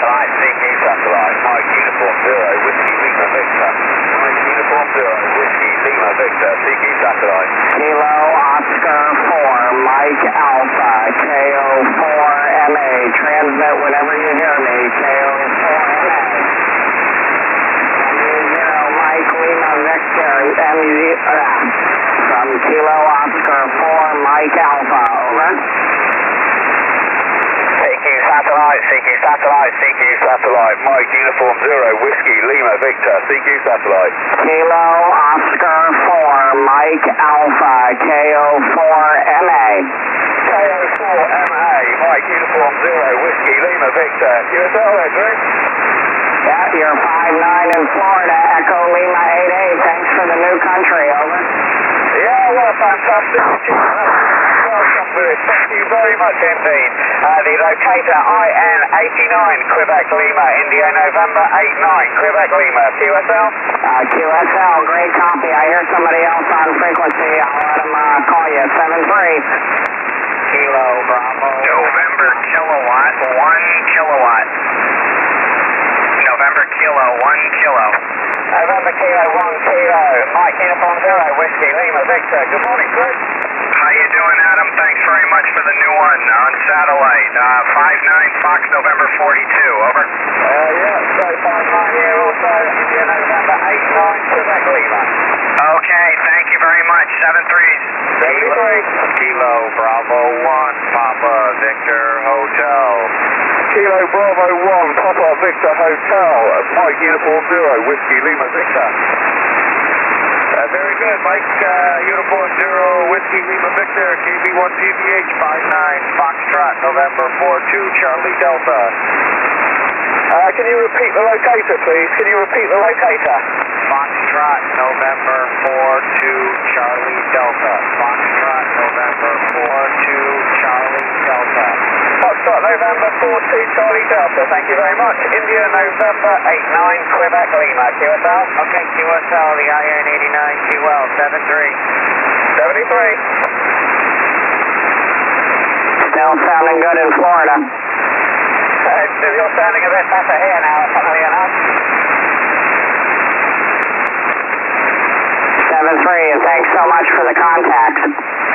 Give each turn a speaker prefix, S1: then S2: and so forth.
S1: Satellite, CQ Satellite, Mike Uniform 0, Whiskey Lima Victor. Mike Uniform 0, Whiskey Lima Victor, CQ Satellite.
S2: Kilo Oscar 4, Mike Alpha, KO4MA. Transmit whenever you hear me, KO4MA. MU0, Mike Lima Victor, from Kilo Oscar 4, Mike Alpha, over.
S1: CQ Satellite, Mike Uniform 0, Whiskey Lima Victor, CQ Satellite.
S2: Kilo Oscar 4, Mike Alpha, KO4MA.
S1: KO4MA, Mike Uniform 0, Whiskey Lima Victor, QSL, Edric.
S2: Yeah, you're 5-9 in Florida, Echo Lima 88. Thanks for the new country, over.
S1: Yeah, what a fantastic achievement. Welcome, Lewis. Thank you very much indeed. The locator IN89, Quebec Lima, India November 89, Quebec Lima, QSL?
S2: QSL, great copy. I hear somebody else on frequency. I'll let them call you. 7-3.
S1: Kilo Bravo. November kilowatt, 1 kilowatt. November kilo, 1 kilo. November kilo, 1 kilo. Mike Uniform 0, Whiskey Lima Victor. Good morning, Chris. How you doing, Adam? Thanks very much for the new one on satellite. 5-9 Fox November 42, over. Yeah, so 5-9 here also, India November 8-9, Quebec Lima. Okay, thank you very much. 7-3s. 73. Kilo Bravo 1, Papa Victor Hotel. Kilo Bravo 1, Papa Victor Hotel. Mike Uniform 0, Whiskey Lima Victor. Very good, Mike Uniform 0, Whiskey Lima Victor, KB1PVH 59, Foxtrot, November 42, Charlie Delta. Can you repeat the locator, please? Can you repeat the locator? Foxtrot, November 42, Charlie Delta. Foxtrot, November 42, Charlie Delta. Foxtrot, November 42, Charlie Delta. Thank you very much. India, November 89, Quebec Lima. QSL? Okay, QSL, the IN89, QL, 73. 73.
S2: Still sounding good in Florida.
S1: You're sounding a bit better here now, funnily enough.
S2: 7-3, and thanks so much for the contact.